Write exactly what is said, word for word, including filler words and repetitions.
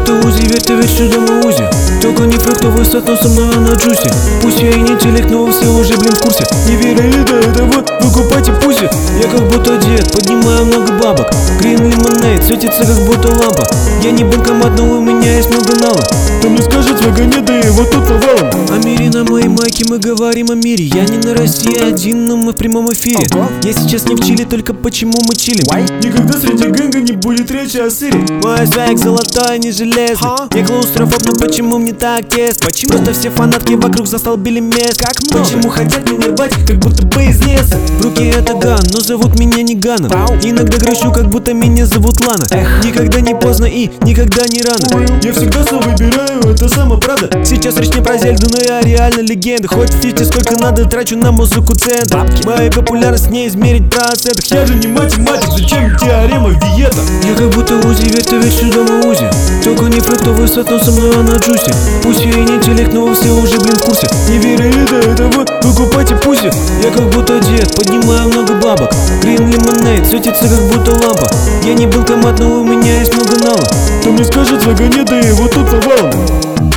будто УЗИ, верь ты ведь, что дома УЗИ. Только не фруктовый сад, но со мной на джусе. Пусть я и не телек, но все уже, блин, в курсе. Не верили, да это вот, выкупайте пуси. Я как будто дед, поднимаю много бабок. Green Lemonade, светится как будто лампа. Я не банкомат, но у меня есть много налог. Кто мне скажет, вагоне, да и вот тут навалом. О мире на моей майке мы говорим о мире. Я не на России один, но мы в прямом эфире. Я сейчас не в Чили, только почему мы чилим? Никогда среди гэнга не будет речи о сыре. Мой свек золотой, не железный. Я клаустрофоб, но почему мне так тесно? Почему? Просто все фанатки вокруг застолбили место. Как много? Почему хотят меня рвать, как будто бы из леса? В руке это ган, но зовут меня не Ганом. Иногда грущу, как будто меня зовут Лана. Эх, никогда не поздно и никогда не рано. Я всегда свой выбираю, это сама правда. Сейчас речь не про Зельду, но я реально легенда. Хоть фифти сколько надо, трачу на музыку центр. Моя популярность не измерить в процентах. Я же не математик, зачем теорема Виета? Я как будто УЗИ, верь ты ведь, что дома УЗИ. Только не фруктовый сад, но со мной на джусе. Пусть я и не телек, но все уже, блин, в курсе. Не верили, да это вот, выкупайте пуси. Я как будто дед, поднимаю много бабок. Green Lemonade, светится как будто лампа. Я не банкомат, но у меня есть много налог. Кто мне скажет, вагоне, да и вот тут навалом.